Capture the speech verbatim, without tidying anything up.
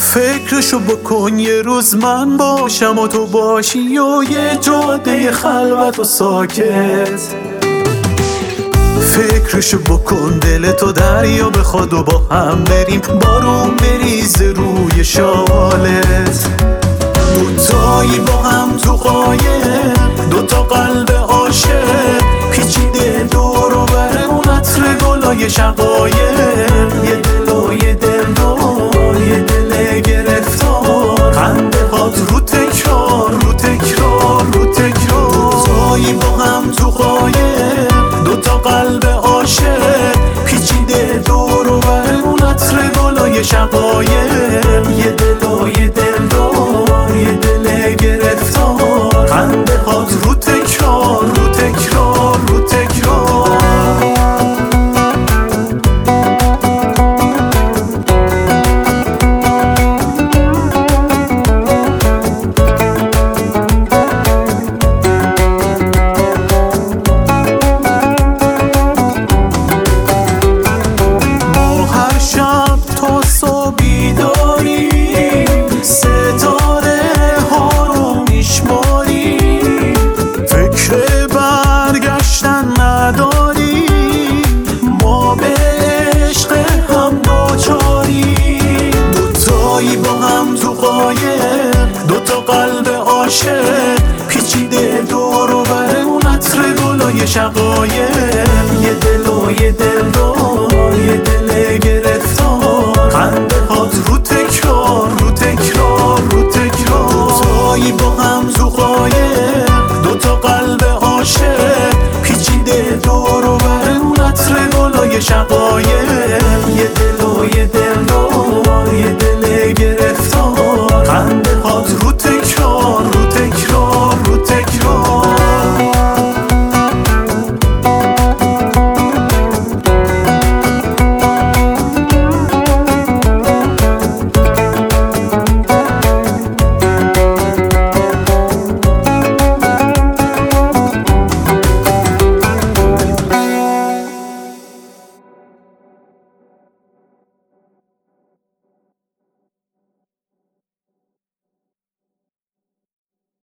فکرشو بکن یه روز من باشم و تو باشی و یه جاده خلوت و ساکت. فکرشو بکن دلتو دریا بخواد و با هم بریم بارون بریزه روی شالت. دوتایی با هم تو قایق، دوتا قلب عاشق پیچیده دور و بر اون عطر گلای شقایق. یه دل و یه دلدار، یه دل گرفتار، خنده هات رو تکرار رو تکرار رو تکرار. دوتایی با هم تو قایق، دوتا قلب عاشق پیچیده دور و بر اون عطر گلای شقایق. یه دل و یه دلدار، یه دل گرفتار، خنده هات رو تکرار رو تکرار رو تکرار. دوتا قلب عاشق پیچیده دور و بر اون عطر گلای شقایق. یه دل و یه دلدار، یه دل گرفتار، خنده هات رو تکرار رو تکرار رو تکرار. دوتایی با هم تو قایق، دوتا قلب عاشق پیچیده دور و بر اون عطر گلای شقایق. یه دل و یه دلدار،